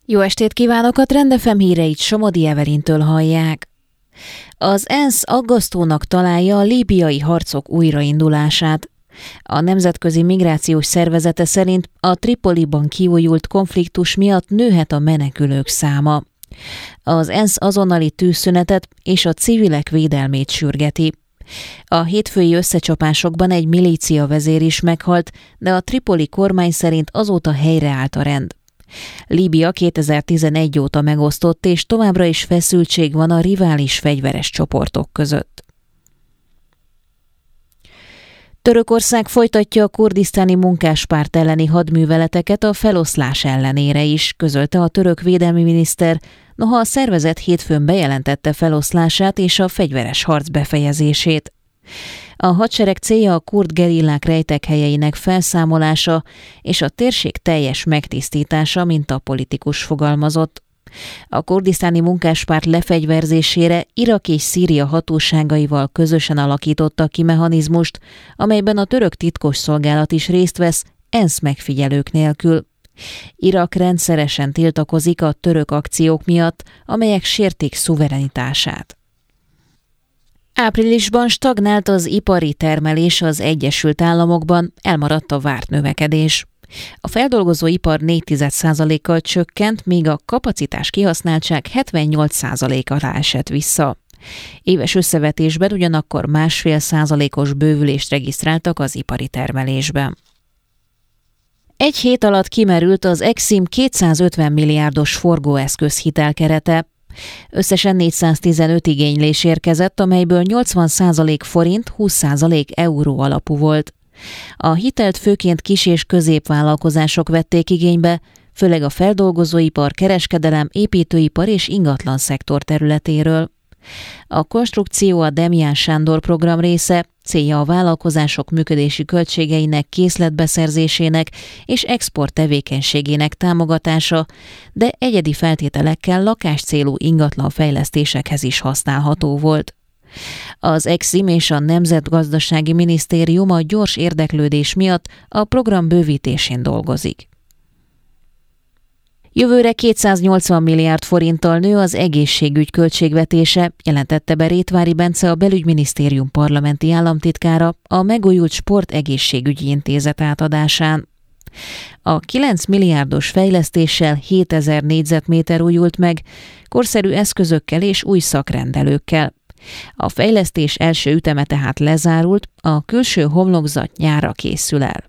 Jó estét kívánok, a Trend FM híreit Somodi Evelintől hallják. Az ENSZ aggasztónak találja a líbiai harcok újraindulását. A Nemzetközi Migrációs Szervezete szerint a Tripoliban kiújult konfliktus miatt nőhet a menekülők száma. Az ENSZ azonnali tűzszünetet és a civilek védelmét sürgeti. A hétfői összecsapásokban egy milícia vezér is meghalt, de a tripoli kormány szerint azóta helyreállt a rend. Líbia 2011 óta megosztott, és továbbra is feszültség van a rivális fegyveres csoportok között. Törökország folytatja a kurdisztáni munkáspárt elleni hadműveleteket a feloszlás ellenére is, közölte a török védelmi miniszter, noha a szervezet hétfőn bejelentette feloszlását és a fegyveres harc befejezését. A hadsereg célja a kurd gerillák rejtekhelyeinek felszámolása és a térség teljes megtisztítása, mint a politikus fogalmazott. A kurdisztáni munkáspárt lefegyverzésére Irak és Szíria hatóságaival közösen alakítottak ki mechanizmust, amelyben a török titkosszolgálat is részt vesz, ENSZ megfigyelők nélkül. Irak rendszeresen tiltakozik a török akciók miatt, amelyek sértik szuverenitását. Áprilisban stagnált az ipari termelés az Egyesült Államokban, elmaradt a várt növekedés. A feldolgozóipar 0,4%-kal csökkent, míg a kapacitás kihasználtság 78% alá esett vissza. Éves összevetésben ugyanakkor 1,5%-os bővülést regisztráltak az ipari termelésben. Egy hét alatt kimerült az Exim 250 milliárdos forgóeszköz hitelkerete. Összesen 415 igénylés érkezett, amelyből 80% forint, 20% euró alapú volt. A hitelt főként kis- és középvállalkozások vették igénybe, főleg a feldolgozóipar, kereskedelem, építőipar és ingatlan szektor területéről. A konstrukció a Demján Sándor program része, célja a vállalkozások működési költségeinek készletbeszerzésének és export tevékenységének támogatása, de egyedi feltételekkel lakáscélú ingatlan fejlesztésekhez is használható volt. Az Exim és a Nemzetgazdasági Minisztérium a gyors érdeklődés miatt a program bővítésén dolgozik. Jövőre 280 milliárd forinttal nő az egészségügy költségvetése, jelentette be Rétvári Bence, a Belügyminisztérium parlamenti államtitkára a megújult Sportegészségügyi Intézet átadásán. A 9 milliárdos fejlesztéssel 7000 négyzetméter újult meg, korszerű eszközökkel és új szakrendelőkkel. A fejlesztés első üteme tehát lezárult, a külső homlokzat nyárra készül el.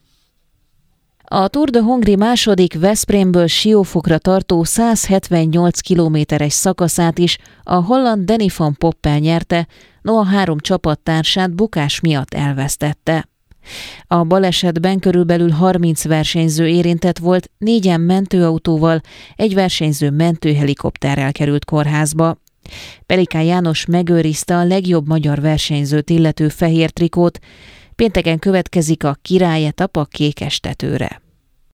A Tour de Hongrie második Veszprémből Siófokra tartó 178 kilométeres szakaszát is a holland Danny van Poppel nyerte, noha 3 csapattársát bukás miatt elvesztette. A balesetben körülbelül 30 versenyző érintett volt, 4-en mentőautóval, egy versenyző mentőhelikopterrel került kórházba. Pelikán János megőrizte a legjobb magyar versenyzőt illető fehér trikót, pénteken következik a királyetap a kékes tetőre.